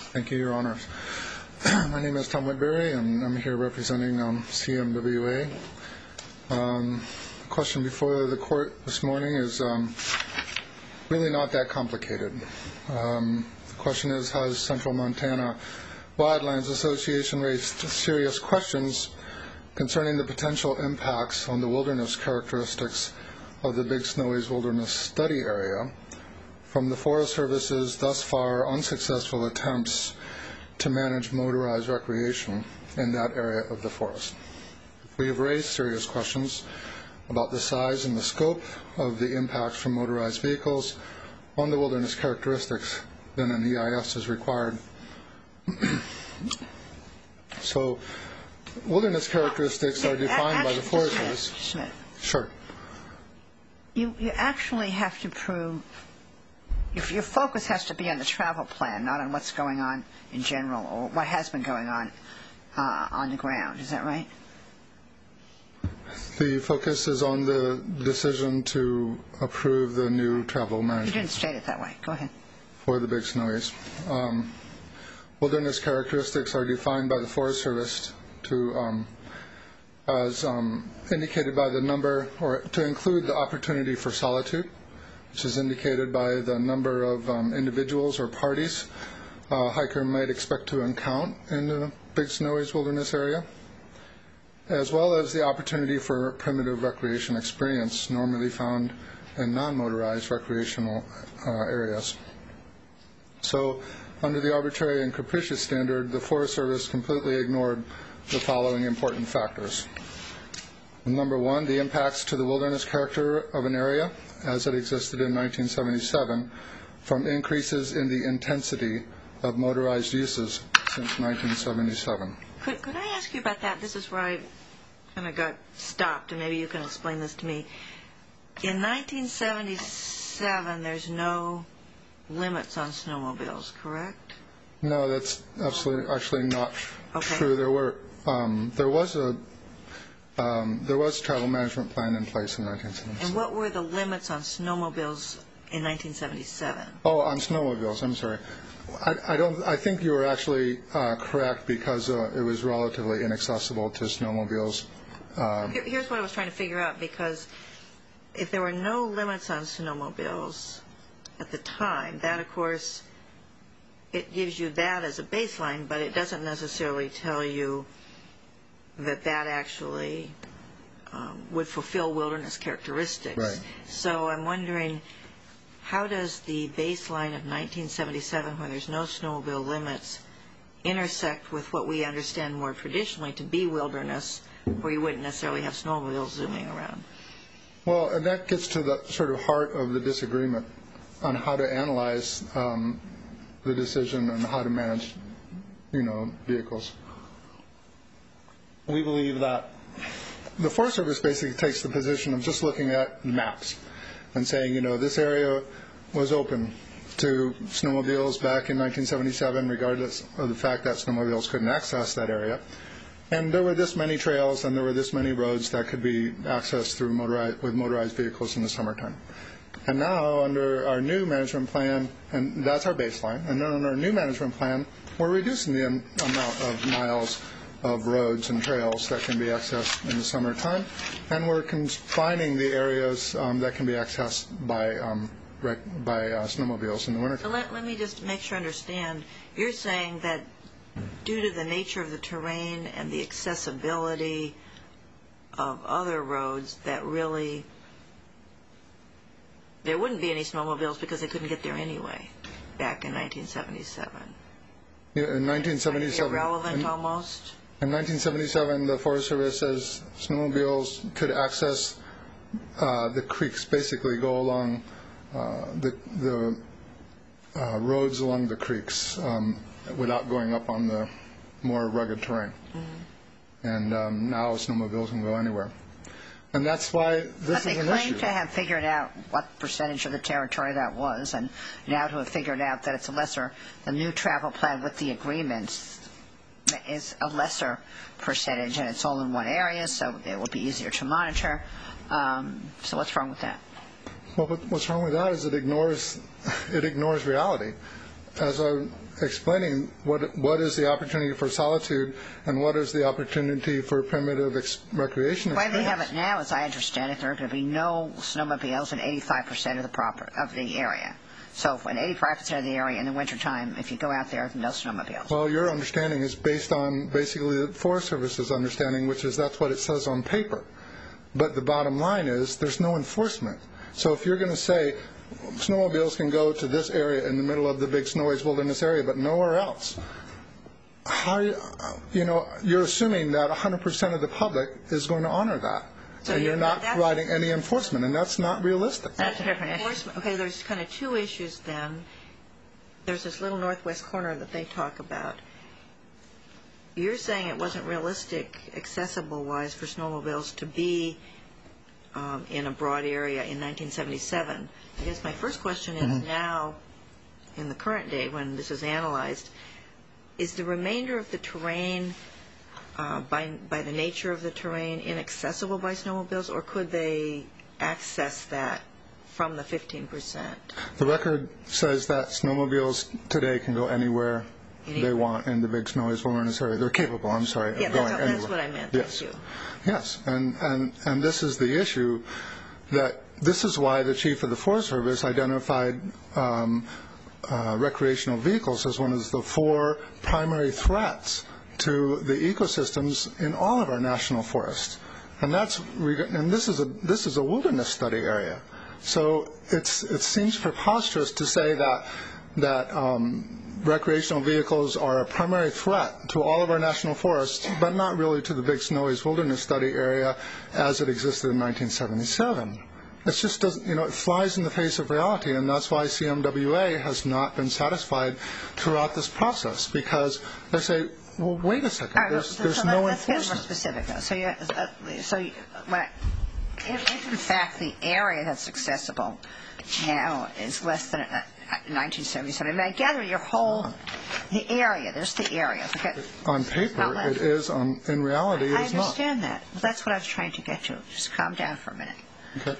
Thank you, Your Honors. My name is Tom Whitberry, and I'm here representing CMWA. The question before the court this morning is really not that complicated. The question is, has Central Montana Wildlands Association raised serious questions concerning the potential impacts on the wilderness characteristics of the Big Snowies Wilderness Study Area from the Forest Service's thus far unsuccessful attempts to manage motorized recreation in that area of the forest. We have raised serious questions about the size and the scope of the impacts from motorized vehicles on the wilderness characteristics. Then an EIS is required. So, wilderness characteristics are defined by the Forest Service. Schmidt. Sure. You actually have to prove, if your focus has to be on the travel plan, not on what's going on in general or what has been going on the ground. Is that right? The focus is on the decision to approve the new travel management. You didn't state it that way. Go ahead. For the Big Snowies. Wilderness characteristics are defined by the Forest Service as indicated by the number, or to include the opportunity for solitude, which is indicated by the number of individuals or parties a hiker might expect to encounter in the Big Snowies Wilderness area, as well as the opportunity for primitive recreation experience normally found in non-motorized recreational areas. So, under the arbitrary and capricious standard, the Forest Service completely ignored the following important factors. Number one, the impacts to the wilderness character of an area as it existed in 1977 from increases in the intensity of motorized uses since 1977. Could I ask you about that? This is where I kind of got stopped, and maybe you can explain this to me. In 1977, there's no limits on snowmobiles, correct? No, that's actually not true. There was a travel management plan in place in 1977. And what were the limits on snowmobiles in 1977? Oh, on snowmobiles. I'm sorry. I think you were actually correct because it was relatively inaccessible to snowmobiles. Here's what I was trying to figure out, because if there were no limits on snowmobiles at the time, that, of course, it gives you that as a baseline, but it doesn't necessarily tell you that that actually would fulfill wilderness characteristics. Right. So I'm wondering, how does the baseline of 1977, when there's no snowmobile limits, intersect with what we understand more traditionally to be wilderness, where you wouldn't necessarily have snowmobiles zooming around? Well, and that gets to the sort of heart of the disagreement on how to analyze the decision and how to manage, vehicles. We believe that the Forest Service basically takes the position of just looking at maps and saying, this area was open to snowmobiles back in 1977, regardless of the fact that snowmobiles couldn't access that area. And there were this many trails and there were this many roads that could be accessed through motorized vehicles in the summertime. And now, under our new management plan, and that's our baseline, and then under our new management plan, we're reducing the amount of miles of roads and trails that can be accessed in the summertime, and we're confining the areas that can be accessed by snowmobiles in the winter. So let me just make sure I understand. You're saying that due to the nature of the terrain and the accessibility of other roads, that really there wouldn't be any snowmobiles because they couldn't get there anyway back in 1977. Yeah, in 1977. Irrelevant almost? In 1977, the Forest Service says snowmobiles could access the creeks, basically go along the roads along the creeks without going up on the more rugged terrain. Mm-hmm. And now snowmobiles can go anywhere. And that's why this is an issue. But they claim to have figured out what percentage of the territory that was, and now to have figured out that it's the new travel plan with the agreements is a lesser percentage, and it's all in one area, so it will be easier to monitor. So what's wrong with that? Well, what's wrong with that is it ignores reality. as I'm explaining, what is the opportunity for solitude and what is the opportunity for primitive recreation experience? The way they have it now, as I understand it, there are going to be no snowmobiles in 85% of the area. So in 85% of the area in the wintertime, if you go out there, no snowmobiles. Well, your understanding is based on basically the Forest Service's understanding, which is that's what it says on paper. But the bottom line is there's no enforcement. So if you're going to say snowmobiles can go to this area in the middle of the big Snowy Wilderness area, but nowhere else, you're assuming that 100% of the public is going to honor that. So and you're not providing any enforcement, and that's not realistic. That's a different issue. Okay, there's kind of two issues then. There's this little northwest corner that they talk about. You're saying it wasn't realistic, accessible-wise, for snowmobiles to be in a broad area in 1977. I guess my first question is now, in the current day when this is analyzed, is the remainder of the terrain, by the nature of the terrain, inaccessible by snowmobiles, or could they access that from the 15%? The record says that snowmobiles today can go anywhere they want in the big Snowy Wilderness area. They're capable, I'm sorry, of going anywhere. That's what I meant. Yes. Thank you. Yes, and this is the issue, that this is why the Chief of the Forest Service identified recreational vehicles as one of the 4 primary threats to the ecosystems in all of our national forests. And this is a wilderness study area. So it seems preposterous to say that recreational vehicles are a primary threat to all of our national forests, but not really to the big Snowy Wilderness study area as it existed in 1977. It just doesn't, it flies in the face of reality, and that's why CMWA has not been satisfied throughout this process, because they say, well, wait a second, there's no enforcement. Let's get more specific, though. If in fact the area that's accessible now is less than 1977, I mean, I gather the area, there's the area. On paper, it is. In reality, it is not. I understand that. Well, that's what I was trying to get to. Just calm down for a minute. Okay.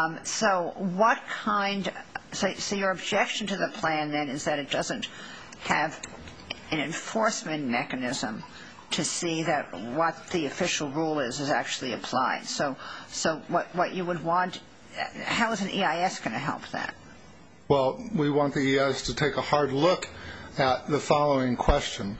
So your objection to the plan then is that it doesn't have an enforcement mechanism to see that what the official rule is actually applied. So what you would want, how is an EIS going to help that? Well, we want the EIS to take a hard look at the following question.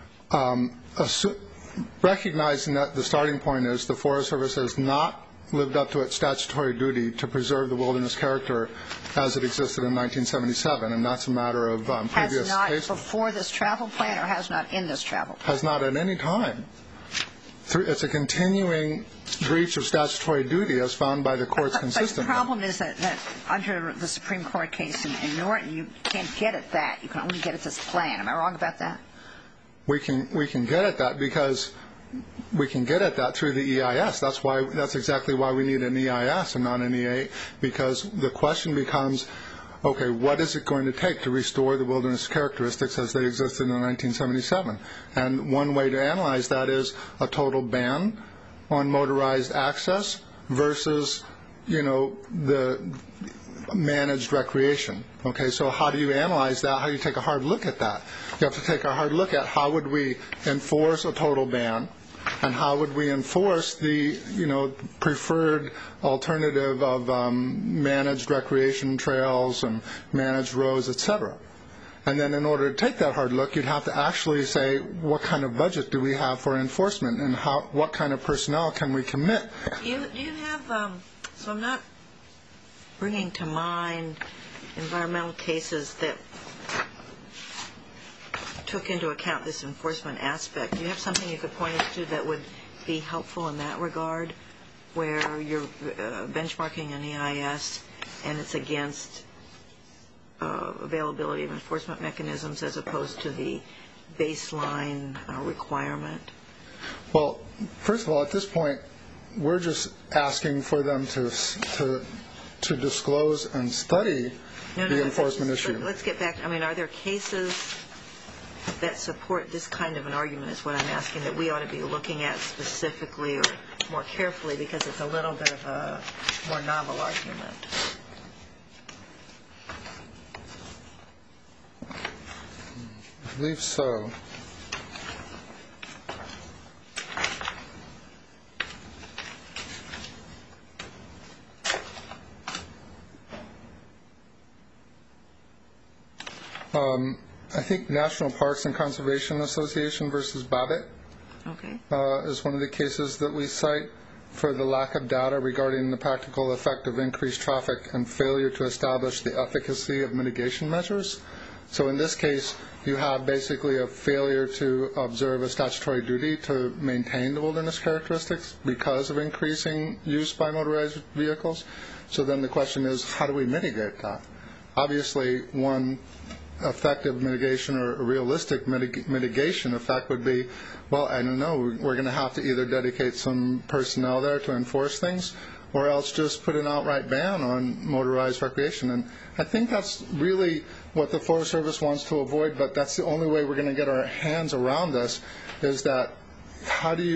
Recognizing that the starting point is the Forest Service has not lived up to its statutory duty to preserve the wilderness character as it existed in 1977, and that's a matter of previous Has cases. not before this travel plan, or has not in this travel plan? Has not at any time. It's a continuing breach of statutory duty as found by the courts consistently. But the problem is that under the Supreme Court case in Norton, you can't get at that. You can only get at this plan. Am I wrong about that? We can get at that because we can get at that through the EIS. That's exactly why we need an EIS and not an EA, because the question becomes, okay, what is it going to take to restore the wilderness characteristics as they existed in 1977? And one way to analyze that is a total ban on motorized access versus, the managed recreation. Okay, so how do you analyze that? How do you take a hard look at that? You have to take a hard look at how would we enforce a total ban, and how would we enforce the preferred alternative of managed recreation trails and managed roads, etc. And then in order to take that hard look, you'd have to actually say what kind of budget do we have for enforcement, and what kind of personnel can we commit. Do you have, so I'm not bringing to mind environmental cases that took into account this enforcement aspect. Do you have something you could point us to that would be helpful in that regard, where you're benchmarking an EIS and it's against availability of enforcement mechanisms as opposed to the baseline requirement? Well, first of all, at this point, we're just asking for them to disclose and study the enforcement issue. Let's get back. I mean, are there cases that support this kind of an argument is what I'm asking, that we ought to be looking at specifically or more carefully, because it's a little bit of a more novel argument? believe so. I think National Parks and Conservation Association versus Babbitt is one of the cases that we cite for the lack of data regarding the practical effect of increased traffic and failure to establish the efficacy of mitigation measures. So in this case, you have basically a failure to observe a statutory duty to maintain the wilderness characteristics because of increasing use by motorized vehicles. So then the question is, how do we mitigate that? Obviously, one effective mitigation or a realistic mitigation effect would be, well, I don't know, we're going to have to either dedicate some personnel there to enforce things or else just put an outright ban on motorized recreation. And I think that's really what the Forest Service wants to avoid, but that's the only way we're going to get our hands around this, is that how do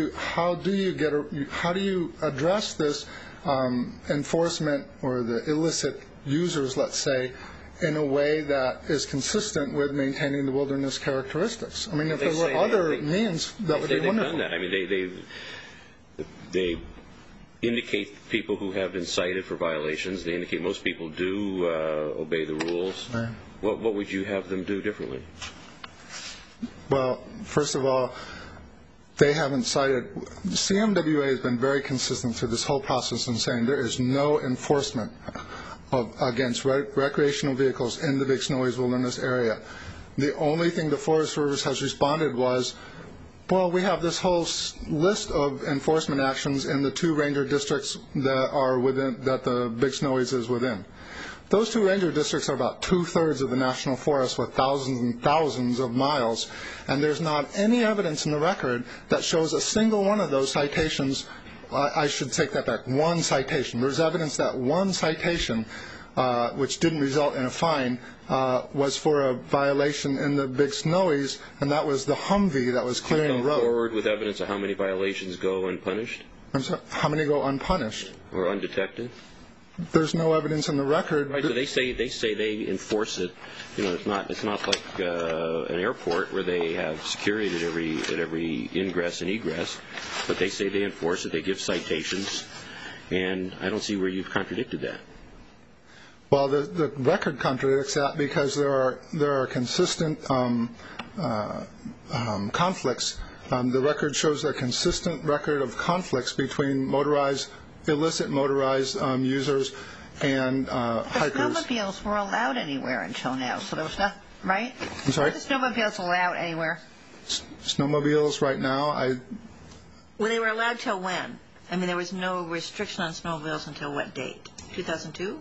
you address this enforcement or the illicit users, let's say, in a way that is consistent with maintaining the wilderness characteristics. I mean, if there were other means, that would be wonderful. Done that. I mean, they indicate people who have been cited for violations. They indicate most people do obey the rules. Right. What would you have them do differently? Well, first of all, they haven't cited. CMWA has been very consistent through this whole process in saying there is no enforcement against recreational vehicles in the Big Snowies Wilderness area. The only thing the Forest Service has responded was, well, we have this whole list of enforcement actions in the 2 ranger districts that are within, that the Big Snowies is within. Those 2 ranger districts are about 2/3 of the national forest with thousands and thousands of miles, and there's not any evidence in the record that shows a single one of those citations. I should take that back. 1 citation. There's evidence that 1 citation, which didn't result in a fine, was for a violation in the Big Snowies, and that was the Humvee that was clearing the road. Come forward with evidence of how many violations go unpunished? I'm sorry, how many go unpunished? Or undetected? There's no evidence in the record. Right, so they say they enforce it. You know, it's not like an airport where they have security at every ingress and egress, but they say they enforce it. They give citations, and I don't see where you've contradicted that. Well, the record contradicts that because there are consistent conflicts. The record shows a consistent record of conflicts between illicit motorized users and hikers. Snowmobiles were allowed anywhere until now, so there was not, right? I'm sorry? Are the snowmobiles allowed anywhere? Snowmobiles right now, Well, they were allowed till when? I mean, there was no restriction on snowmobiles until what date? 2002?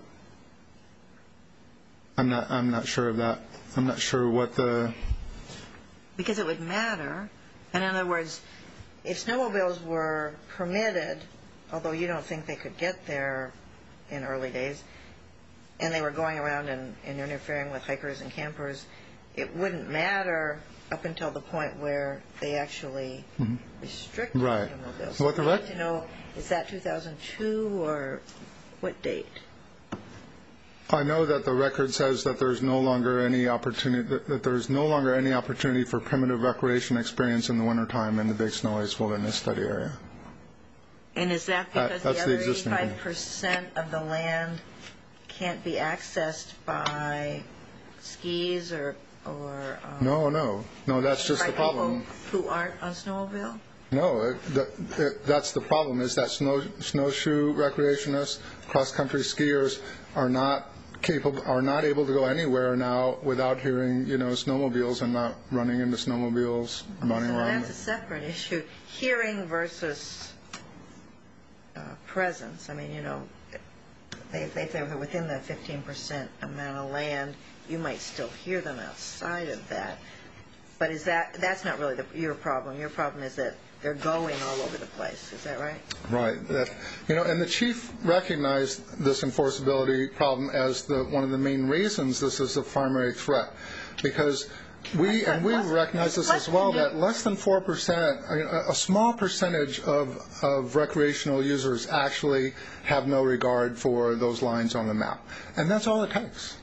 I'm not sure of that. I'm not sure what the... Because it would matter. In other words, if snowmobiles were permitted, although you don't think they could get there in early days, and they were going around and interfering with hikers and campers, it wouldn't matter up until the point where they actually restricted snowmobiles. What so we need to know, is that 2002 or what date? I know that the record says that there's no longer any opportunity for primitive recreation experience in the wintertime in the Big Snowies Wilderness Study Area. And is that because That's the the other existing 85% of the land can't be accessed by skis or No, that's just by the problem. people who aren't on snowmobile? No, that's the problem, is that snowshoe recreationists, cross-country skiers are not able to go anywhere now without hearing, snowmobiles and not running into snowmobiles running around. That's a separate issue. Hearing versus presence. I mean, if they're within the 15% amount of land, you might still hear them outside of that. But that's not really your problem. Your problem is that they're going all over the place. Is that right? Right. And the chief recognized this enforceability problem as one of the main reasons this is a primary threat, because we recognize this as well, that less than 4%, a small percentage of recreational users actually have no regard for those lines on the map, and that's all it takes.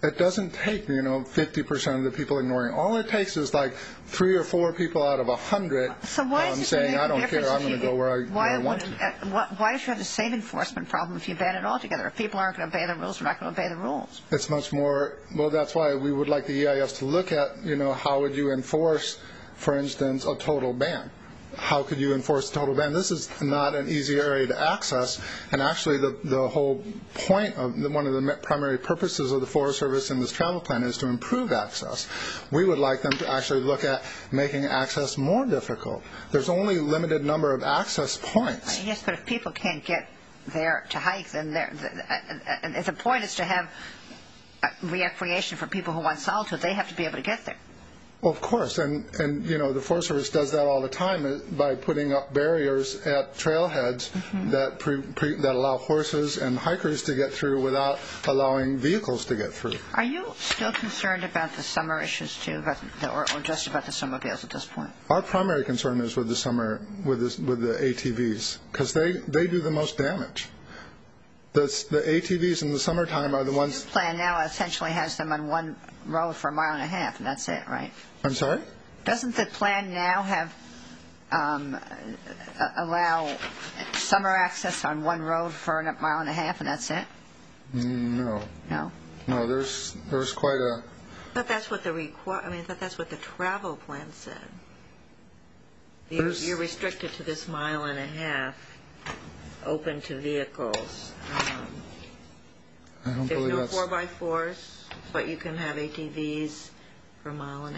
It doesn't take 50% of the people ignoring. All it takes is like 3 or 4 people out of 100 saying, "I don't care. I'm going to go where I want to." Why should you have the same enforcement problem if you ban it altogether? If people aren't going to obey the rules, they're not going to obey the rules. It's much more. Well, that's why we would like the EIS to look at. How would you enforce, for instance, a total ban? How could you enforce a total ban? This is not an easy area to access, and actually the whole point of one of the primary purposes of the Forest Service in this travel plan is to improve access. We would like them to actually look at making access more difficult. There's only a limited number of access points. Yes, but if people can't get there to hike, then if the point is to have recreation for people who want solitude, they have to be able to get there. Well, of course, and the Forest Service does that all the time by putting up barriers at trailheads that allow horses and hikers to get through without allowing vehicles to get through. Are you still concerned about the summer issues too, or just about the snowmobiles at this point? Our primary concern is with the ATVs, because they do the most damage. The ATVs in the summertime are the ones. The plan now essentially has them on one road for 1.5 miles, and that's it, right? I'm sorry? Doesn't the plan now have allow summer access on one road for 1.5 miles, and that's it? No. No. No, there's quite a. But that's what I thought that's what the travel plan said. You're restricted to this 1.5 miles, open to vehicles. I don't There's believe no that's. 4x4s, but you can have ATVs for 1.5 miles.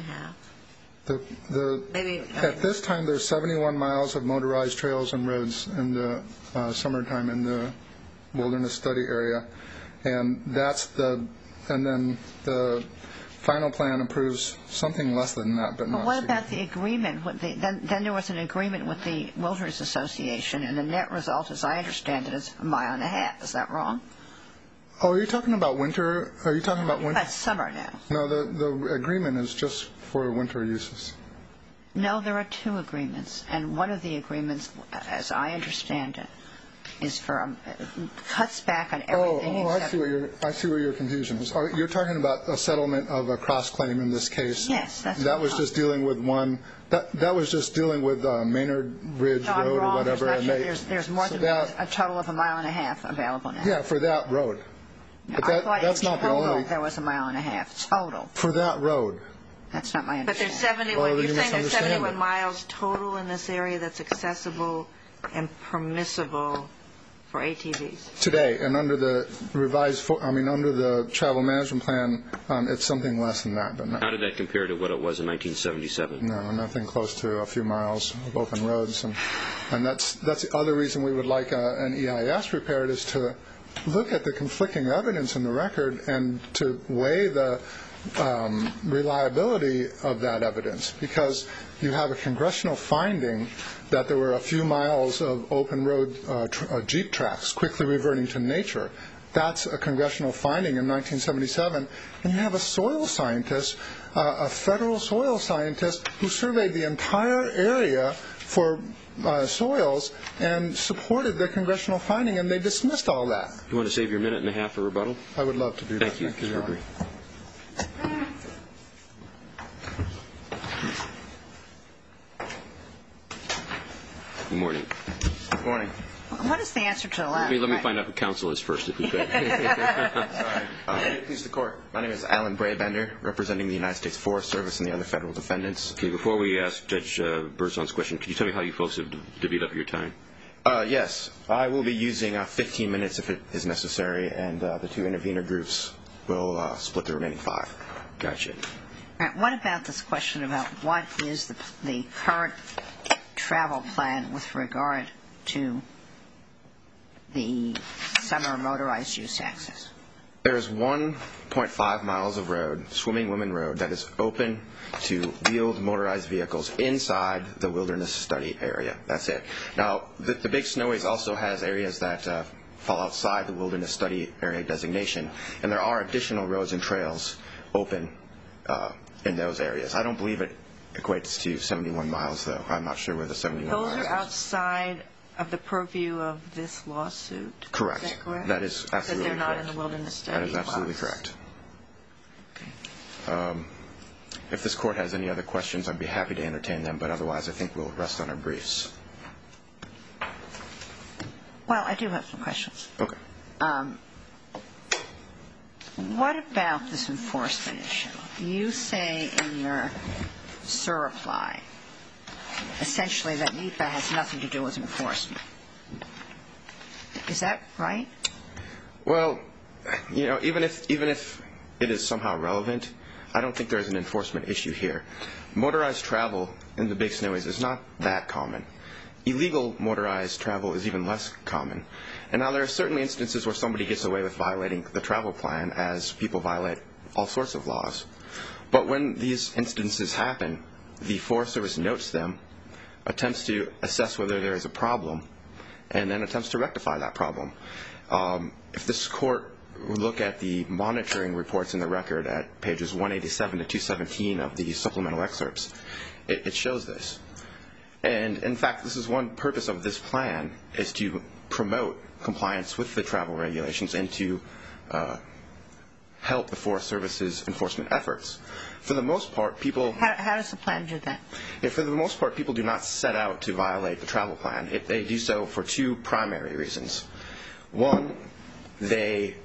At this time, there's 71 miles of motorized trails and roads in the summertime in the wilderness study area, and then the final plan approves something less than that, but not. But what about the agreement? Then there was an agreement with the Wilderness Association, and the net result, as I understand it, is 1.5 miles. Is that wrong? Oh, are you talking about winter? Are you talking about winter? That's summer now. No, the agreement is just for winter uses. No, there are 2 agreements, and one of the agreements, as I understand it, is for cuts back on everything. I see where your confusion is. You're talking about a settlement of a cross claim in this case. Yes, that was just dealing with one. That was just dealing with Maynard Ridge Road or whatever. There's more than a total of 1.5 miles available now. Yeah, for that road. No, but that's not the only. There was 1.5 miles total. For that road. That's not my understanding. But there's 71. Well, You're saying there's 71 it. miles total in this area that's accessible and permissible for ATVs Today, and under the under the travel management plan, it's something less than that. But How did that compare to what it was in 1977? No, nothing close to a few miles of open roads, and that's the other reason we would like an EIS prepared is to look at the conflicting evidence in the record and to weigh the reliability of that evidence, because you have a congressional finding that there were a few miles of open road jeep tracks quickly reverting to nature. That's a congressional finding in 1977, and you have a soil scientist, a federal soil scientist, who surveyed the entire area for soils and supported the congressional finding, and they dismissed all that. You want to save your 1.5 minutes for rebuttal? I would love to do that. Thank you. Thank you, Your Honor. Good morning. Good morning. What is the answer to the last? Let me find out who counsel is first, if we could. Sorry. Please, the court. My name is Alan Brabender, representing the United States Forest Service and the other federal defendants. Okay, before we ask Judge Berzon's question, can you tell me how you folks have divvied up your time? Yes. I will be using 15 minutes if it is necessary, and the 2 intervener groups will split the remaining 5. Gotcha. All right, what about this question about what is the current travel plan with regard to the summer motorized use access? There's 1.5 miles of road, Swimming Women Road, that is open to wheeled motorized vehicles inside the wilderness study area. That's it. Now, the Big Snowies also has areas that fall outside the wilderness study area designation, and there are additional roads and trails open in those areas. I don't believe it equates to 71 miles, though. I'm not sure where the 71 miles is. Those are outside of the purview of this lawsuit? Correct. Is that correct? That is absolutely correct. Because they're not in the wilderness study. That is absolutely correct. If this court has any other questions, I'd be happy to entertain them, but otherwise I think we'll rest on our briefs. Well, I do have some questions. Okay. What about this enforcement issue? You say in your surreply, essentially, that NEPA has nothing to do with enforcement. Is that right? Well, even if it is somehow relevant, I don't think there's an enforcement issue here. Motorized travel in the Big Snowies is not that common. Illegal motorized travel is even less common. And now there are certainly instances where somebody gets away with violating the travel plan, as people violate all sorts of laws. But when these instances happen, the Forest Service notes them, attempts to assess whether there is a problem, and then attempts to rectify that problem. If this court would look at the monitoring reports in the record at pages 187 to 217 of the supplemental excerpts, it shows this. And in fact, this is one purpose of this plan, is to promote compliance with the travel regulations and to help the Forest Service's enforcement efforts. For the most part, people... How does the plan do that? For the most part, people do not set out to violate the travel plan. They do so for two primary reasons. One, they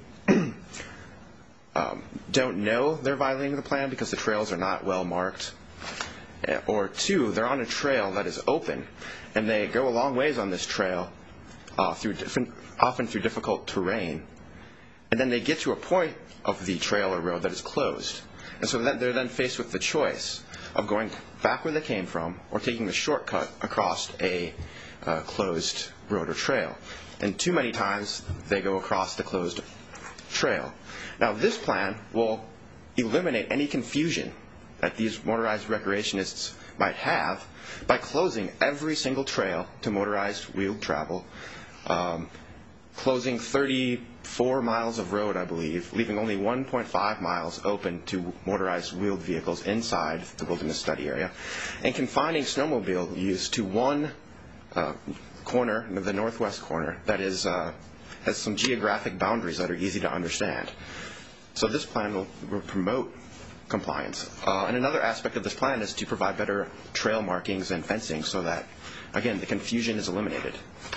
don't know they're violating the plan because the trails are not well marked. Or two, they're on a trail that is open, and they go a long ways on this trail, often through difficult terrain, and then they get to a point of the trail or road that is closed. And so they're then faced with the choice of going back where they came from or taking the shortcut across a closed road or trail. And too many times they go across the closed trail. Now this plan will eliminate any confusion that these motorized recreationists might have by closing every single trail to motorized wheeled travel, closing 34 miles of road, I believe, leaving only 1.5 miles open to motorized wheeled vehicles inside the wilderness study area, and confining snowmobile use to one corner, the northwest corner, that is has some geographic boundaries that are easy to understand. So this plan will promote compliance. And another aspect of this plan is to provide better trail markings and fencing so that, again, the confusion is eliminated.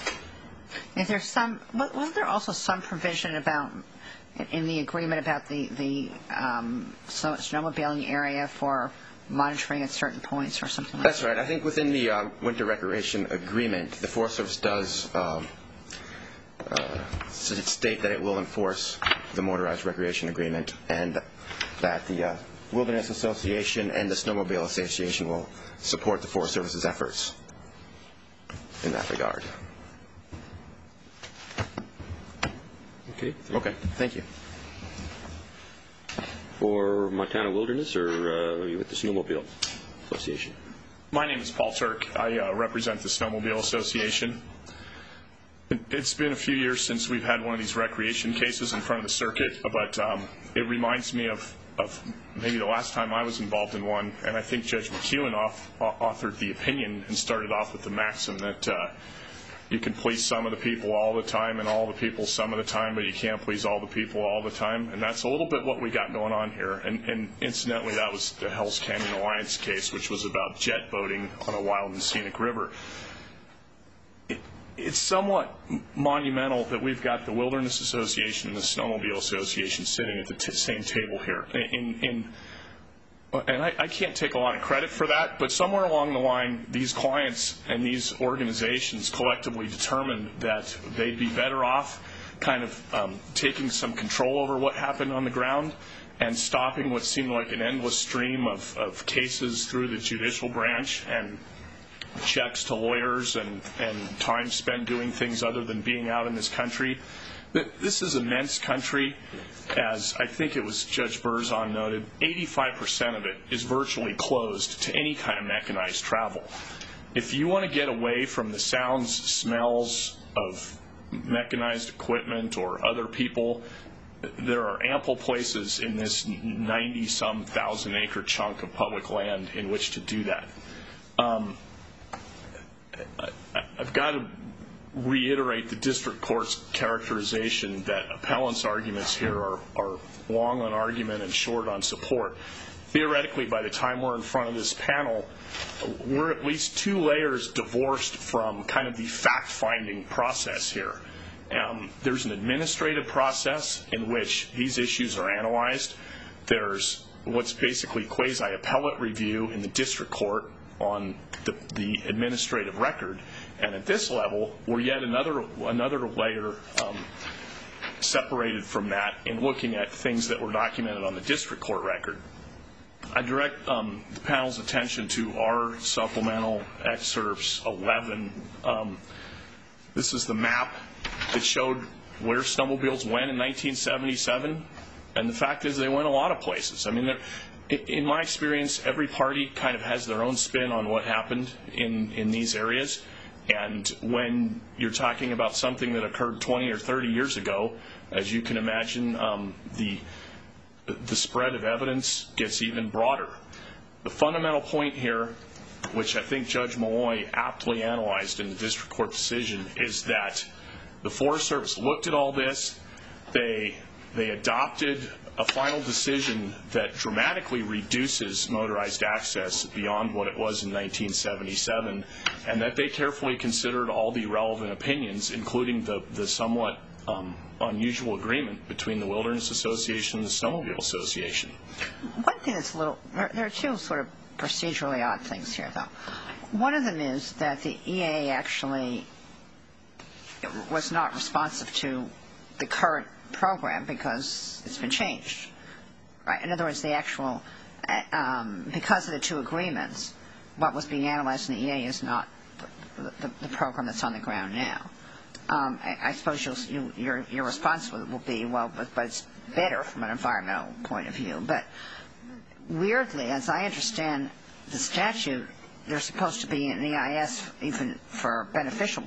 Was there also some provision about, in the agreement about the snowmobiling area for monitoring at certain points or something like that? That's right. I think within the winter recreation agreement, the Forest Service does state that it will enforce the motorized recreation agreement, and that the Wilderness Association and the Snowmobile Association will support the Forest Service's efforts in that regard. Okay, thank you. For Montana Wilderness, or are you with the Snowmobile Association? My name is Paul Turk. I represent the Snowmobile Association. It's been a few years since we've had one of these recreation cases in front of the circuit, but it reminds me of maybe the last time I was involved in one, and I think Judge McEwen authored the opinion and started off with the maxim that you can please some of the people all the time and all the people some of the time, but you can't please all the people all the time. And that's a little bit what we got going on here. And incidentally, that was the Hell's Canyon Alliance case, which was about jet boating on a wild and scenic river. It's somewhat monumental that we've got the Wilderness Association and the Snowmobile Association sitting at the same table here. And I can't take a lot of credit for that, but somewhere along the line, these clients and these organizations collectively determined that they'd be better off kind of taking some control over what happened on the ground and stopping what seemed like an endless stream of cases through the judicial branch and checks to lawyers and time spent doing things other than being out in this country. This is immense country. As I think it was Judge Berzon noted, 85% of it is virtually closed to any kind of mechanized travel. If you want to get away from the sounds, smells of mechanized equipment or other people, there are ample places in this 90-some thousand acre chunk of public land in which to do that. I've got to reiterate the district court's characterization that appellant's arguments here are long on argument and short on support. theoretically, by the time we're in front of this panel, we're at least 2 layers divorced from kind of the fact-finding process here. There's an administrative process in which these issues are analyzed. There's what's basically quasi-appellate review in the district court on the administrative record. And at this level, we're yet another layer separated from that in looking at things that were documented on the district court record. I direct the panel's attention to our supplemental excerpts 11. This is the map that showed where snowmobiles went in 1977, and the fact is they went a lot of places. I mean, in my experience, every party kind of has their own spin on what happened in these areas, and when you're talking about something that occurred 20 or 30 years ago, as you can imagine, the spread of evidence gets even broader. The fundamental point here, which I think Judge Malloy aptly analyzed in the district court decision, is that the Forest Service looked at all this. They adopted a final decision that dramatically reduces motorized access beyond what it was in 1977, and that they carefully considered all the relevant opinions, including the somewhat unusual agreement between the Wilderness Association and the Snowmobile Association. One thing that's there are 2 sort of procedurally odd things here, though. One of them is that the EA actually was not responsive to the current program because it's been changed, right? In other words, the actual, because of the 2 agreements, what was being analyzed in the EA is not the program that's on the ground now. I suppose your response will be, well, but it's better from an environmental point of view. But weirdly, as I understand the statute, there's supposed to be an EIS even for beneficial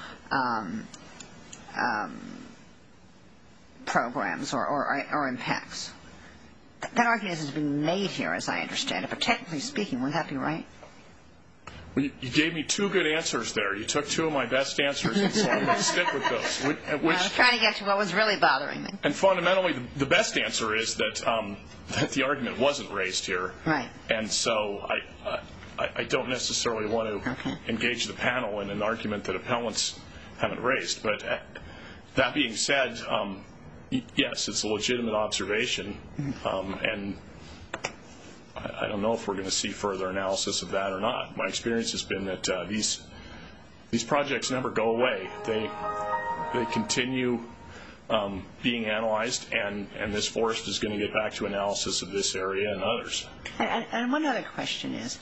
programs or impacts. That argument isn't being made here, as I understand it, but technically speaking, wouldn't that be right? Well, you gave me 2 good answers there. You took 2 of my best answers, and so I'm going to stick with those. I was trying to get to what was really bothering me. And fundamentally, the best answer is that the argument wasn't raised here. Right. And so I don't necessarily want to engage the panel in an argument that appellants haven't raised. But that being said, yes, it's a legitimate observation, and I don't know if we're going to see further analysis of that or not. My experience has been that these projects never go away. They continue being analyzed, and this forest is going to get back to analysis of this area and others. And one other question is,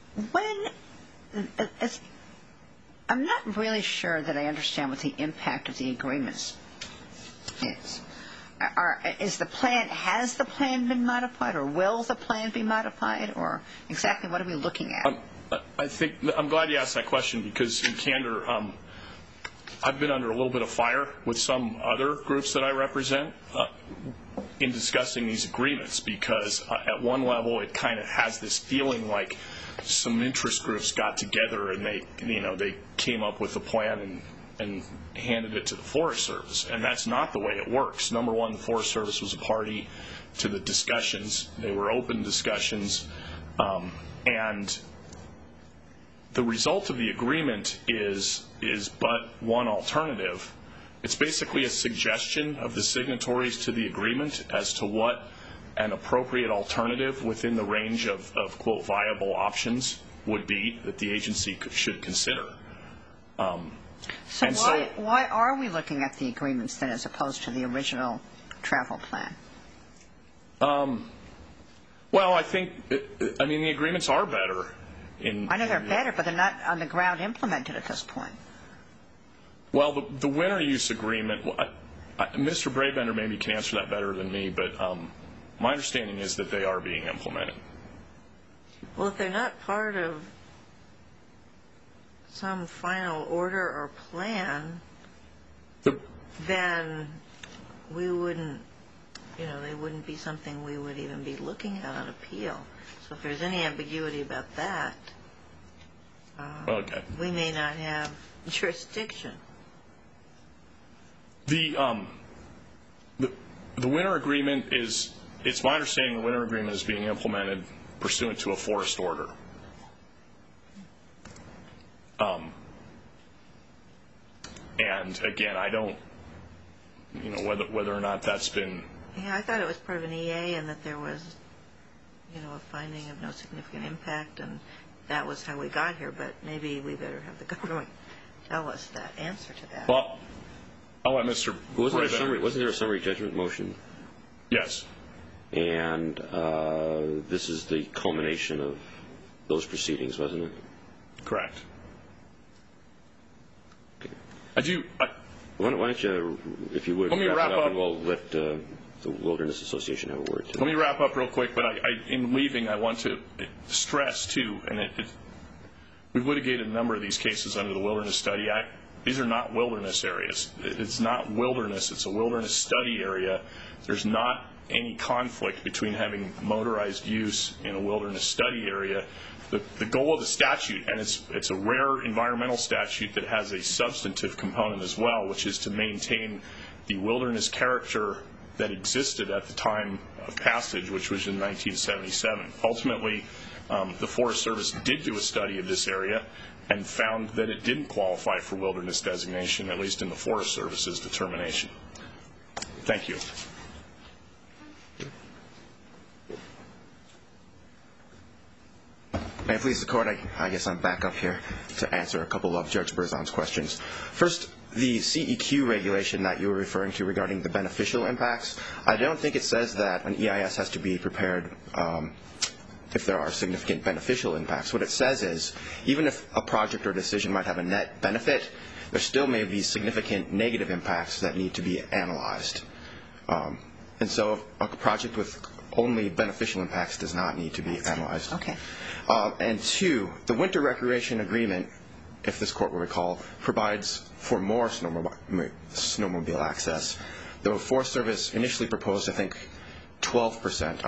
I'm not really sure that I understand what the impact of the agreements is. Has the plan been modified, or will the plan be modified, or exactly what are we looking at? I'm glad you asked that question, because in candor, I've been under a little bit of fire with some other groups that I represent in discussing these agreements, because at one level it kind of has this feeling like some interest groups got together and they came up with a plan and handed it to the Forest Service, and that's not the way it works. Number one, the Forest Service was a party to the discussions. They were open discussions, and the result of the agreement is but one alternative. It's basically a suggestion of the signatories to the agreement as to what an appropriate alternative within the range of quote, viable options would be that the agency should consider. So why are we looking at the agreements then as opposed to the original travel plan? Well, I think, the agreements are better. I know they're better, but they're not on the ground implemented at this point. Well, the winter use agreement, Mr. Brabender maybe can answer that better than me, but my understanding is that they are being implemented. Well, if they're not part of some final order or plan, then we wouldn't, they wouldn't be something we would even be looking at on appeal. So if there's any ambiguity about that, we may not have jurisdiction. The winter agreement is it's my understanding the winter agreement is being implemented pursuant to a forest order. And again, I don't, whether or not that's been. Yeah, I thought it was part of an EA and that there was, a finding of no significant impact, and that was how we got here. But maybe we better have the government tell us that answer to that. Well, I'll let Mr. Wasn't there a summary judgment motion? Yes. And this is the culmination of those proceedings, wasn't it? Correct. Okay. Why don't you, if you would, let me wrap up, and we'll let the Wilderness Association have a word too. Let me wrap up real quick, but in leaving, I want to stress too, and we've litigated a number of these cases under the Wilderness Study Act. These are not wilderness areas. It's not wilderness. It's a wilderness study area. There's not any conflict between having motorized use in a wilderness study area. The goal of the statute, and it's a rare environmental statute that has a substantive component as well, which is to maintain the wilderness character that existed at the time of passage, which was in 1977. Ultimately, the Forest Service did do a study of this area and found that it didn't qualify for wilderness designation, at least in the Forest Service's determination. Thank you. May it please the Court, I guess I'm back up here to answer a couple of Judge Berzon's questions. First, the CEQ regulation that you were referring to regarding the beneficial impacts, I don't think it says that an EIS has to be prepared if there are significant beneficial impacts. What it says is, even if a project or decision might have a net benefit, there still may be significant negative impacts that need to be analyzed. And so a project with only beneficial impacts does not need to be analyzed. Okay. And two, the Winter Recreation Agreement, if this Court will recall, provides for more snowmobile access. The Forest Service initially proposed, I think, 12%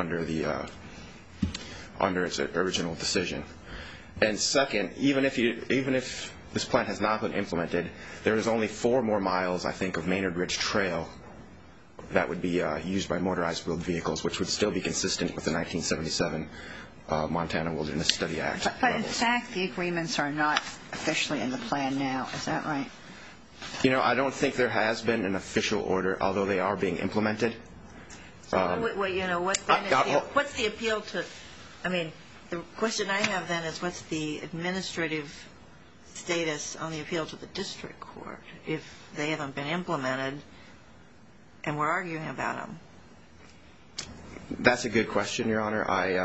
under its original decision. And second, even if this plan has not been implemented, there is only 4 more miles, I think, of Maynard Ridge Trail that would be used by motorized wheeled vehicles, which would still be consistent with the 1977 Montana Wilderness Study Act. But in fact, the agreements are not officially in the plan now. Is that right? I don't think there has been an official order, although they are being implemented. What's the appeal to? I mean, the question I have then is, what's the administrative status on the appeal to the district court if they haven't been implemented and we're arguing about them? That's a good question, Your Honor.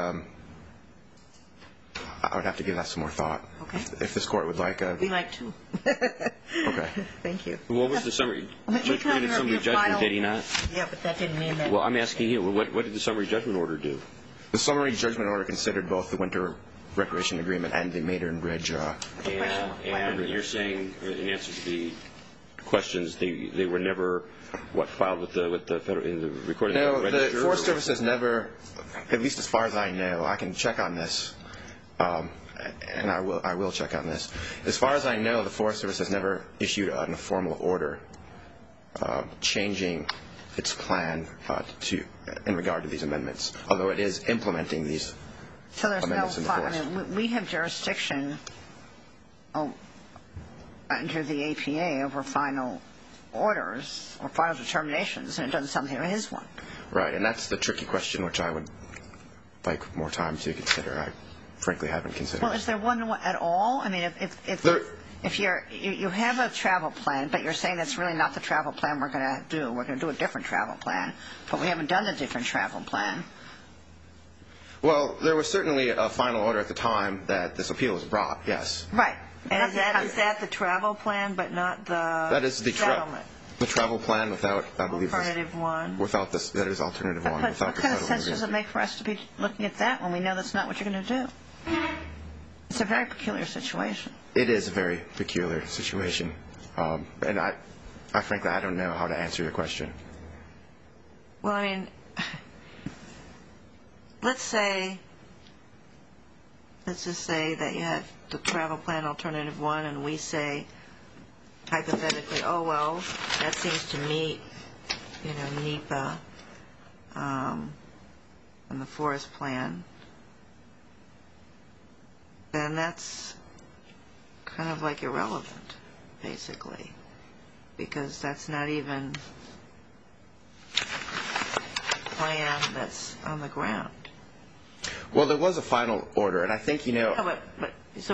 I would have to give that some more thought. Okay. If this Court would like a... We might too. Okay. Thank you. What was the summary? Judge created summary judgment, did he not? Yeah, but that didn't mean that... Well, I'm asking you, what did the summary judgment order do? The summary judgment order considered both the Winter Recreation Agreement and the Maynard Ridge... And you're saying, in answer to the questions, they were never, filed with the federal, in the recording register? No, the Forest Service has never, at least as far as I know, I can check on this, and I will check on this. As far as I know, the Forest Service has never issued a formal order changing its plan in regard to these amendments, although it is implementing these amendments in the forest. I mean, we have jurisdiction under the APA over final orders or final determinations, and it doesn't sound like there is one. Right, and that's the tricky question, which I would like more time to consider. I frankly haven't considered. Well, is there one at all? I mean, if you have a travel plan, but you're saying that's really not the travel plan we're going to do. We're going to do a different travel plan, but we haven't done a different travel plan. Well, there was certainly a final order at the time that this appeal was brought, yes. Right. And is that the travel plan, but not the that is the settlement? The travel plan without, I believe, Alternative one. Without this, that is alternative one. But what kind of sense does it make for us to be looking at that when we know that's not what you're going to do? It's a very peculiar situation. It is a very peculiar situation, and I frankly, I don't know how to answer your question. Well, I mean, let's just say that you have the travel plan alternative one, and we say hypothetically, oh well, that seems to meet, NEPA, in the forest plan, then that's kind of like irrelevant, basically, because that's not even a plan that's on the ground. Well, there was a final order, and I think, No, but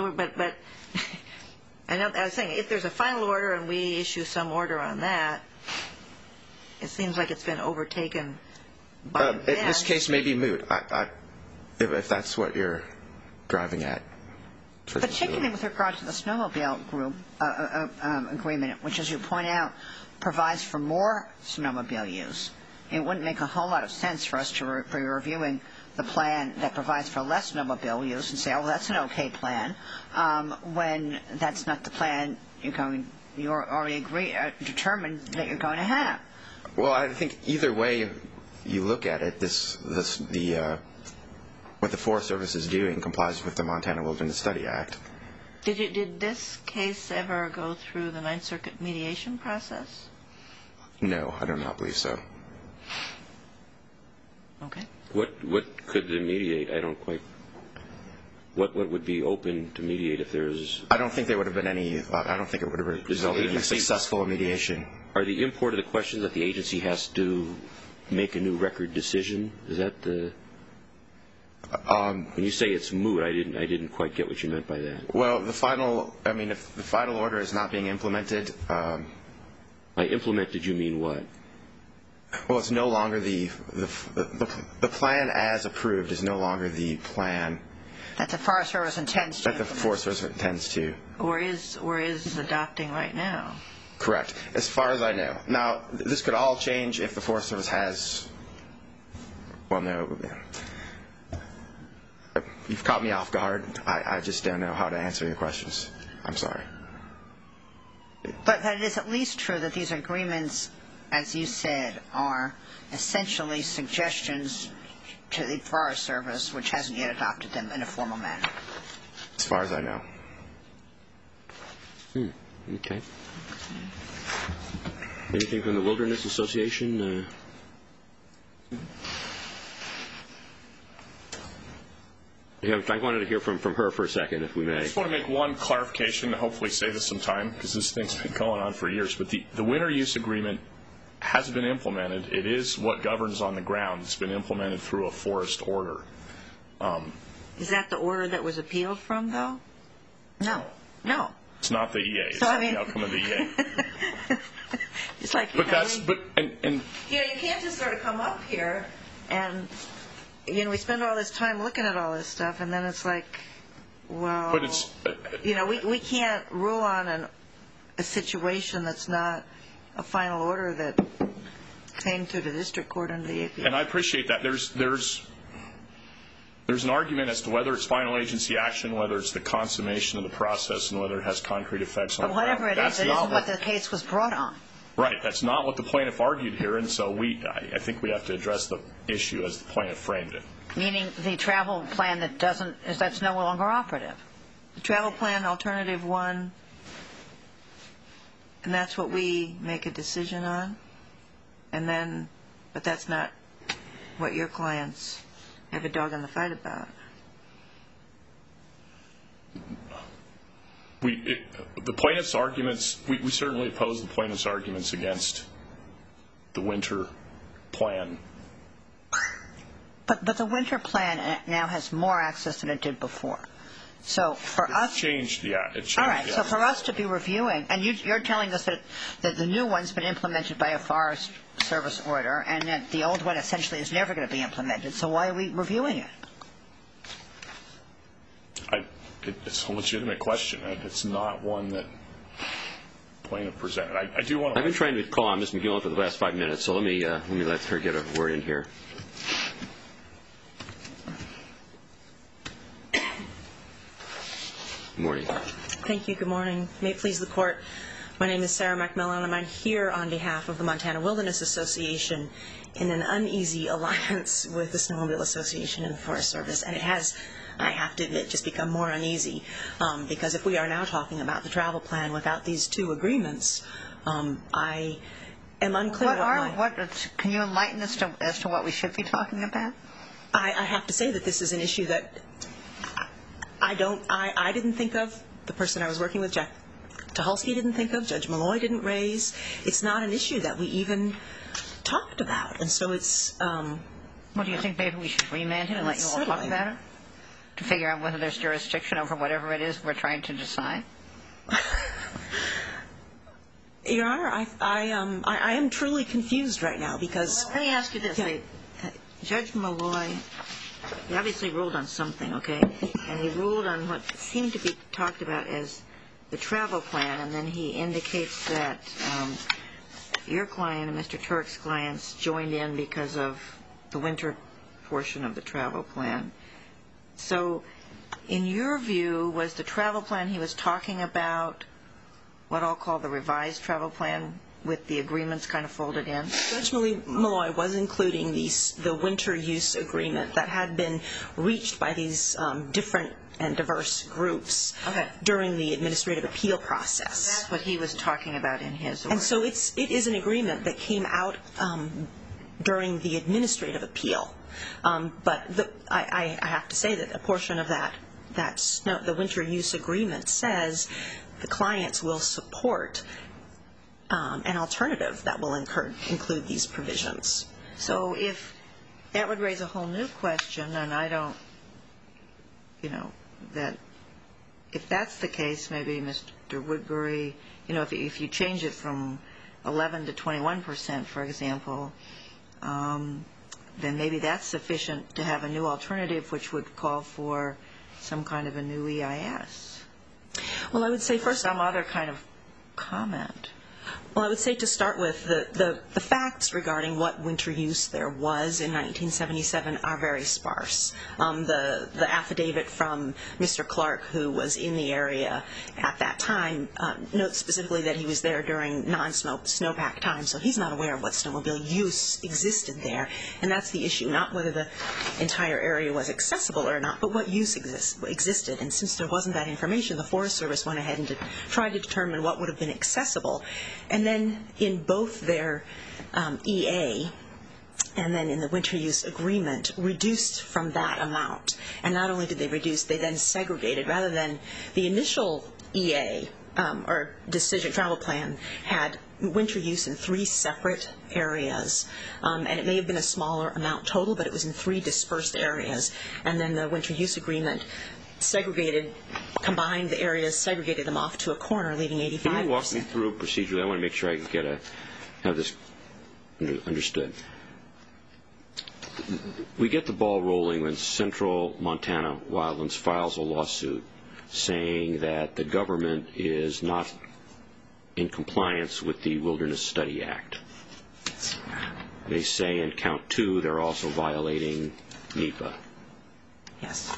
I was saying, if there's a final order and we issue some order on that, it seems like it's been overtaken by this case may be moot, if that's what you're driving at. Particularly with regard to the snowmobile group agreement, which, as you point out, provides for more snowmobile use. It wouldn't make a whole lot of sense for us to be reviewing the plan that provides for less snowmobile use and say, oh, that's an okay plan, when that's not the plan you're already determined that you're going to have. Well, I think either way you look at it, what the Forest Service is doing complies with the Montana Wilderness Study Act. Did this case ever go through the Ninth Circuit mediation process? No, I do not believe so. Okay. What could they mediate? I don't quite. What would be open to mediate if there's? I don't think there would have been any. I don't think it would have resulted in a successful mediation. Are the import of the questions that the agency has to make a new record decision? Is that the? When you say it's moot, I didn't quite get what you meant by that. Well, if the final order is not being implemented. By implemented, you mean what? Well, it's no longer the plan as approved is no longer the plan That the Forest Service intends to. that the Forest Service intends to. Or is adopting right now. Correct. As far as I know. Now, this could all change if the Forest Service has. Well, no. You've caught me off guard. I just don't know how to answer your questions. I'm sorry. But it is at least true that these agreements, as you said, are essentially suggestions to the Forest Service, which hasn't yet adopted them in a formal manner. As far as I know. Okay. Anything from the Wilderness Association? I wanted to hear from her for a second, if we may. I just want to make one clarification to hopefully save us some time, because this thing's been going on for years. But the winter use agreement has been implemented. It is what governs on the ground. It's been implemented through a forest order. Is that the order that was appealed from, though? No. No. It's not the EA. It's So, not the outcome of the EA. It's like, But you can't just sort of come up here and, we spend all this time looking at all this stuff, and then it's like, well, but it's, we can't rule on a situation that's not a final order that came to the district court under the APA. and I appreciate that. There's an argument as to whether it's final agency action, whether it's the consummation of the process, and whether it has concrete effects on But the ground. whatever it is, it isn't what the case was brought on. Right. That's not what the plaintiff argued here, and so I think we have to address the issue as the plaintiff framed it. Meaning the travel plan that's no longer operative. The travel plan, alternative one, and that's what we make a decision on, but that's not what your clients have a dog in the fight about. The plaintiff's arguments, we certainly oppose the plaintiff's arguments against the winter plan. But the winter plan now has more access than it did before. So for us, It changed. all right. So for us to be reviewing, and you're telling us that the new one's been implemented by a Forest Service order, and that the old one essentially is never going to be implemented. So why are we reviewing it? It's a legitimate question. It's not one that the plaintiff presented. I do want to. I've been trying to call on Ms. McGillen for the last 5 minutes, so let me let her get a word in here. Good morning. Thank you. Good morning. May it please the Court. My name is Sarah McMillan, and I'm here on behalf of the Montana Wilderness Association in an uneasy alliance with the Snowmobile Association and the Forest Service. And it has, I have to admit, just become more uneasy because if we are now talking about the travel plan without these two agreements, I am unclear Can you enlighten us as to what we should be talking about? I have to say that this is an issue that I didn't think of. The person I was working with, Jack Tucholsky, didn't think of. Judge Malloy didn't raise. It's not an issue that we even talked about. And so it's... What do you think? Maybe we should remand him and let you all talk about it? To figure out whether there's jurisdiction over whatever it is we're trying to decide? Your Honor, I am truly confused right now because... Well, let me ask you this. Yeah. Judge Malloy, he obviously ruled on something, okay? And he ruled on what seemed to be talked about as the travel plan, and then he indicates that your client and Mr. Turk's clients joined in because of the winter portion of the travel plan. So in your view, was the travel plan he was talking about what I'll call the revised travel plan with the agreements kind of folded in? Judge Malloy was including the winter use agreement that had been reached by these different and diverse groups during the administrative appeal process. That's what he was talking about in his order. And so it is an agreement that came out during the administrative appeal. But I have to say that a portion of the winter use agreement says the clients will support an alternative that will include these provisions. So if that would raise a whole new question, and I don't, that if that's the case, maybe Mr. Woodbury, if you change it from 11 to 21%, for example, then maybe that's sufficient to have a new alternative which would call for some kind of a new EIS. Well, I would say first... Some other kind of comment. Well, I would say to start with, the facts regarding what winter use there was in 1977 are very sparse. The affidavit from Mr. Clark, who was in the area at that time, notes specifically that he was there during non-snowpack time, so he's not aware of what snowmobile use existed there. And that's the issue, not whether the entire area was accessible or not, but what use existed. And since there wasn't that information, the Forest Service went ahead and tried to determine what would have been accessible. And then in both their EA and then in the winter use agreement, reduced from that amount. And not only did they reduce, they then segregated. Rather than the initial EA or decision travel plan had winter use in 3 separate areas. And it may have been a smaller amount total, but it was in 3 dispersed areas. And then the winter use agreement combined the areas, segregated them off to a corner, leaving 85%. Can you walk me through procedurally? I want to make sure I can have this understood. We get the ball rolling when Central Montana Wildlands files a lawsuit saying that the government is not in compliance with the Wilderness Study Act. They say in count 2 they're also violating NEPA. Yes.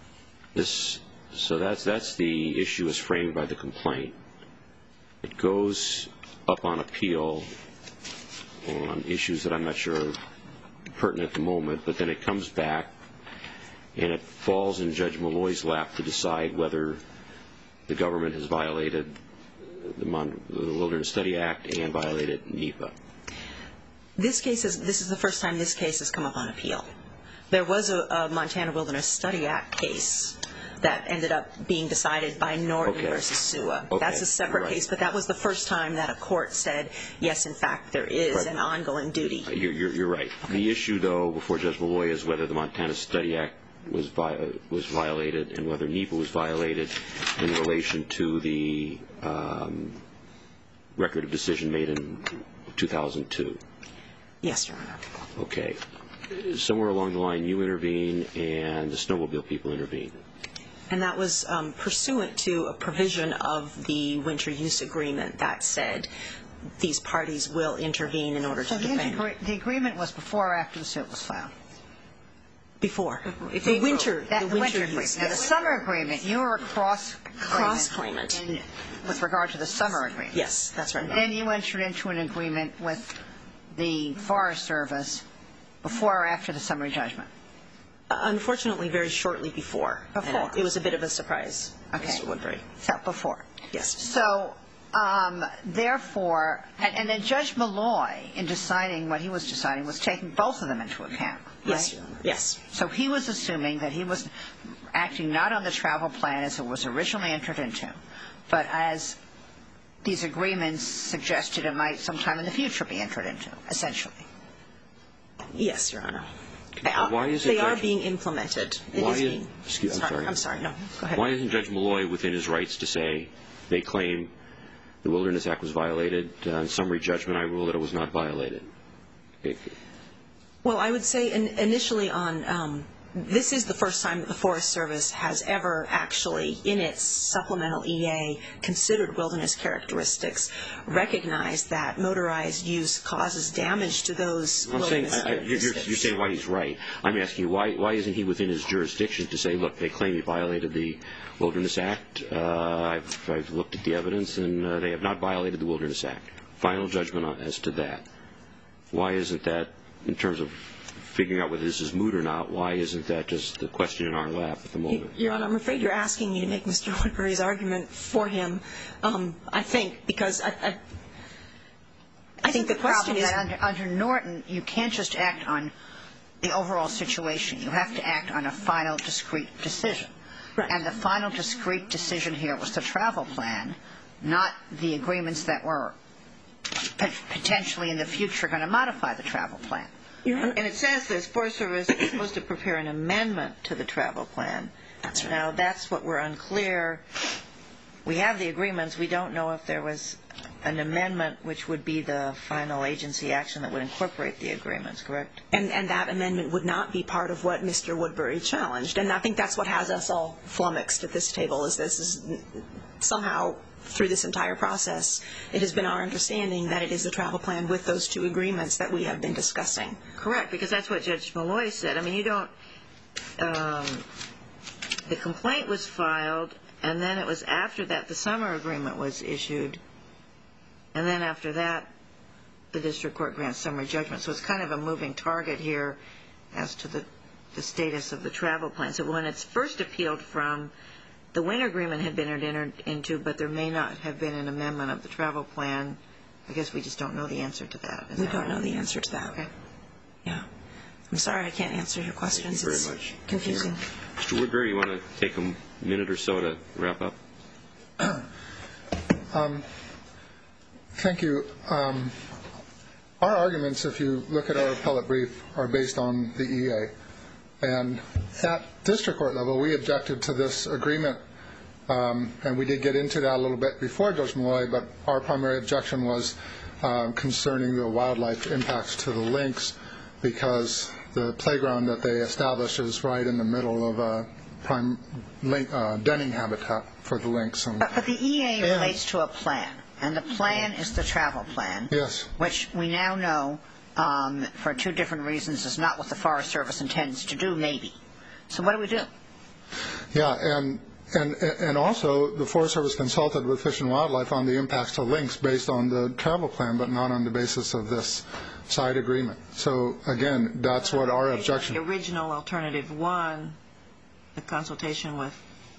So that's the issue as framed by the complaint. It goes up on appeal on issues that I'm not sure are pertinent at the moment, but then it comes back and it falls in Judge Malloy's lap to decide whether the government has violated the Wilderness Study Act and violated NEPA. This is the first time this case has come up on appeal. There was a Montana Wilderness Study Act case that ended up being decided by Norton versus SUA. That's a separate case, but that was the first time that a court said, yes, in fact, there is an ongoing duty. You're right. Okay. The issue, though, before Judge Malloy is whether the Montana Study Act was violated and whether NEPA was violated in relation to the record of decision made in 2002. Yes, Your Honor. Okay. Somewhere along the line, you intervene and the snowmobile people intervene. And that was pursuant to a provision of the winter use agreement that said these parties will intervene in order to defend. So the agreement was before or after the suit was filed? Before. The winter use. Now, the summer agreement, you were a cross-claimant. With regard to the summer agreement. Yes, that's right. Then you entered into an agreement with the Forest Service before or after the summary judgment? Unfortunately, very shortly before. Before. It was a bit of a surprise, okay. Mr. Woodbury. So before. Yes. So, therefore, and then Judge Malloy, in deciding what he was deciding, was taking both of them into account. Yes, right? Your Honor. Yes. So he was assuming that he was acting not on the travel plan as it was originally entered into, but as these agreements suggested it might sometime in the future be entered into, essentially. Yes, Your Honor. Why isn't They are Judge- being implemented. I'm I'm sorry. No, go ahead. Why isn't Judge Malloy within his rights to say they claim the Wilderness Act was violated? In summary judgment, I rule that it was not violated. Well, I would say initially on this is the first time that the Forest Service has ever actually, in its supplemental EA, considered wilderness characteristics, recognized that motorized use causes damage to those wilderness characteristics. You're saying why he's right. I'm asking you, why isn't he within his jurisdiction to say, look, they claim he violated the Wilderness Act. I've looked at the evidence, and they have not violated the Wilderness Act. Final judgment as to that. Why isn't that, in terms of figuring out whether this is moot or not, why isn't that just the question in our lap at the moment? Your Honor, I'm afraid you're asking me to make Mr. Woodbury's argument for him, I think, because I think the question is... Under Norton, you can't just act on the overall situation. You have to act on a final discrete decision. Right. And the final discrete decision here was the travel plan, not the agreements that were potentially in the future going to modify the travel plan. And it says this, Forest Service is supposed to prepare an amendment to the travel plan. That's right. Now, that's what we're unclear. We have the agreements. We don't know if there was an amendment which would be the final agency action that would incorporate the agreements, correct? And that amendment would not be part of what Mr. Woodbury challenged. And I think that's what has us all flummoxed at this table, is this is somehow, through this entire process, it has been our understanding that it is the travel plan with those two agreements that we have been discussing. Correct, because that's what Judge Malloy said. I mean, you don't... the complaint was filed, and then it was after that the summer agreement was issued, and then after that the district court grants summary judgment. So it's kind of a moving target here as to the status of the travel plan. So when it's first appealed from, the winter agreement had been entered into, but there may not have been an amendment of the travel plan. I guess we just don't know the answer to that. We don't know the answer to that. Okay. Yeah. I'm sorry I can't answer your questions. Thank you very much. It's confusing. Mr. Woodbury, you want to take a minute or so to wrap up? Thank you. Our arguments, if you look at our appellate brief, are based on the EA. And at district court level, we objected to this agreement, and we did get into that a little bit before Judge Malloy, but our primary objection was concerning the wildlife impacts to the lynx, because the playground that they established is right in the middle of a prime denning habitat for the lynx. But the EA relates to a plan, and the plan is the travel plan, yes, which we now know for two different reasons is not what the Forest Service intends to do, maybe. So what do we do? Yeah, and also the Forest Service consulted with Fish and Wildlife on the impacts to lynx based on the travel plan, but not on the basis of this side agreement. So again, that's what our objection. The original alternative one, the consultation with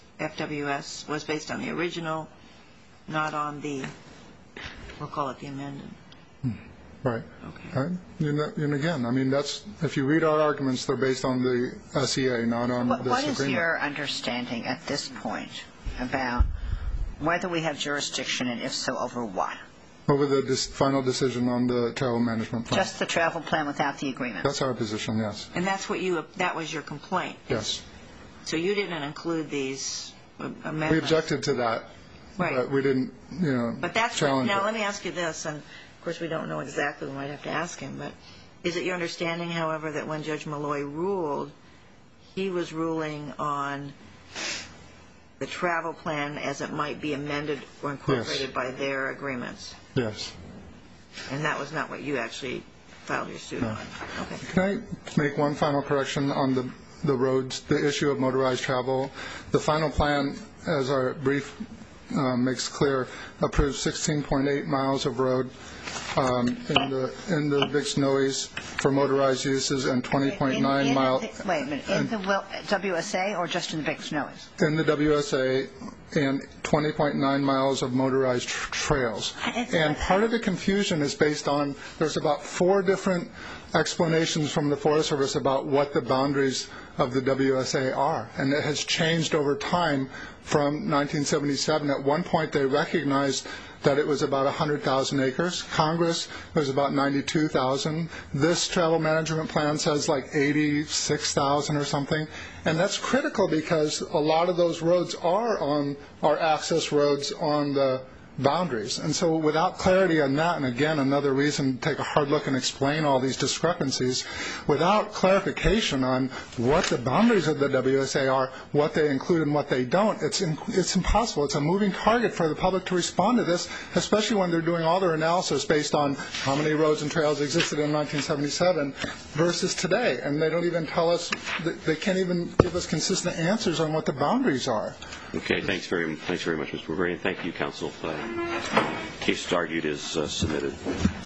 FWS, was based on the original, not on the, we'll call it the amended. Right. Okay. Right. And again, I mean, that's, if you read our arguments, they're based on the SEA, not on this agreement. What is your understanding at this point about whether we have jurisdiction, and if so, over what? Over the final decision on the travel management plan. Just the travel plan without the agreement? That's our position, yes. And that's what that was your complaint? Yes. So you didn't include these amendments? We objected to that. Right. But we didn't, But that's challenge now it. let me ask you this, and of course we don't know exactly, we might have to ask him, but is it your understanding, however, that when Judge Malloy ruled, he was ruling on the travel plan as it might be amended or incorporated by their agreements? Yes. And that was not what you actually filed your suit on? Okay. Can I make one final correction on the roads, the issue of motorized travel? The final plan, as our brief makes clear, approves 16.8 miles of road in the Big Snowies for motorized uses and 20.9 miles. Wait a minute. In the WSA or just in the Big Snowies? In the WSA and 20.9 miles of motorized trails. And part of the confusion is based on, there's about 4 different explanations from the Forest Service about what the boundaries of the WSA are. And it has changed over time from 1977. At one point they recognized that it was about 100,000 acres. Congress was about 92,000. This travel management plan says like 86,000 or something. And that's critical because a lot of those roads are access roads on the boundaries. And so without clarity on that, and again, another reason to take a hard look and explain all these discrepancies, without clarification on what the boundaries of the WSA are, what they include and what they don't, it's impossible. It's a moving target for the public to respond to this, especially when they're doing all their analysis based on how many roads and trails existed in 1977 versus today. And they don't even tell us, they can't even give us consistent answers on what the boundaries are. Okay, thanks very much, Mr. Barbarian. Thank you, counsel. Case argued is submitted.